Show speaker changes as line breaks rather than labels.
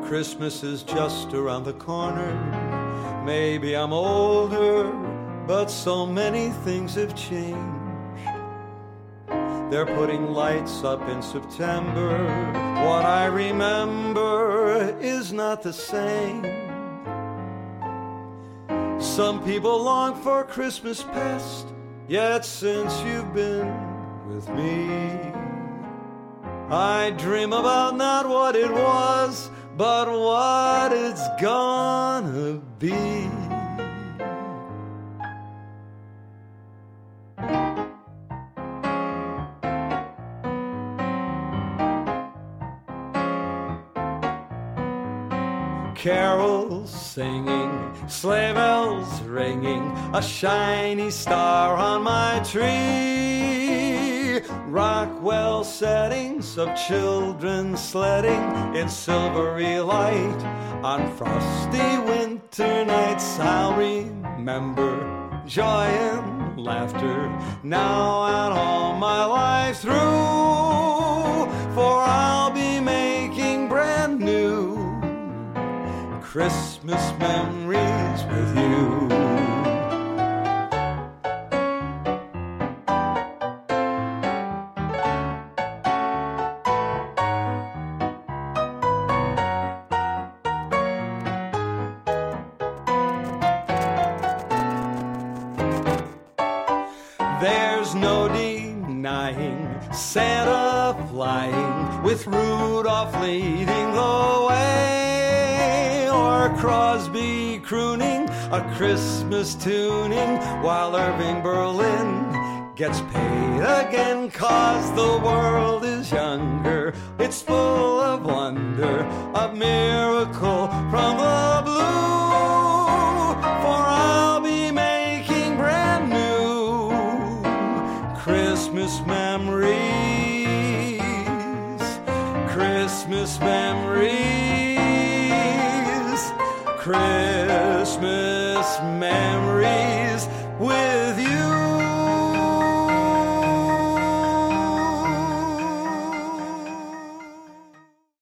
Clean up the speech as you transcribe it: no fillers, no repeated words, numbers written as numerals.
Christmas is just around the corner. Maybe I'm older, but so many things have changed. They're putting lights up in September. What I remember is not the same. Some people long for Christmas past, yet since you've been with me, I dream about not what it was, but what it's gonna be. Carols singing, sleigh bells ringing, a shiny star on my tree. Rockwell settings of children sledding in silvery light on frosty winter nights. I'll remember joy and laughter now and all my life through, for I'll be making brand new Christmas memories with you. There's no denying Santa flying with Rudolph leading the way, or Crosby crooning a Christmas tuning while Irving Berlin gets paid again. 'Cause the world is younger, it's full of wonder, a miracle from the blue, for I'll be making brand new Christmas memories, Christmas memories, Christmas